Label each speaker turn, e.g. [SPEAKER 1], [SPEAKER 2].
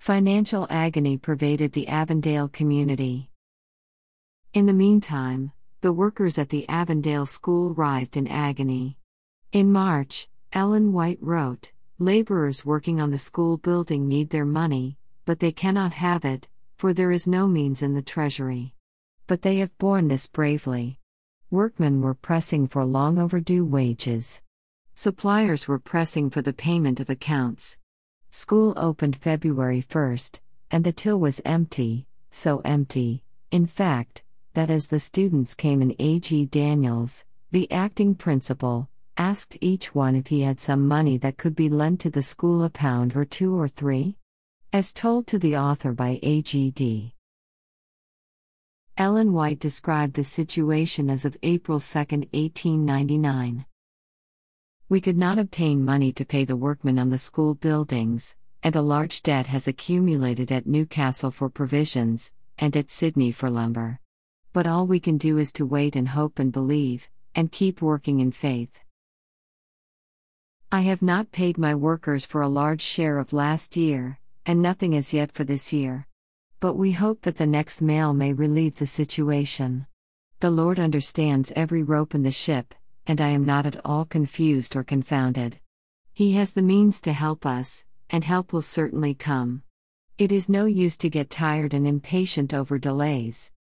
[SPEAKER 1] Financial agony pervaded the Avondale community. In the meantime, the workers at the Avondale school writhed in agony. In March, Ellen White wrote, "Laborers working on the school building need their money, but they cannot have it, for there is no means in the treasury. But they have borne this bravely." Workmen were pressing for long overdue wages. Suppliers were pressing for the payment of accounts. School opened February 1st, and the till was empty, so empty, in fact, that as the students came in, A.G. Daniels, the acting principal, asked each one if he had some money that could be lent to the school, a pound or 2 or 3? As told to the author by A.G.D. Ellen White described the situation as of April 2, 1899. "We could not obtain money to pay the workmen on the school buildings, and a large debt has accumulated at Newcastle for provisions, and at Sydney for lumber. But all we can do is to wait and hope and believe, and keep working in faith. I have not paid my workers for a large share of last year, and nothing as yet for this year. But we hope that the next mail may relieve the situation. The Lord understands every rope in the ship, and I am not at all confused or confounded. He has the means to help us, and help will certainly come. It is no use to get tired and impatient over delays.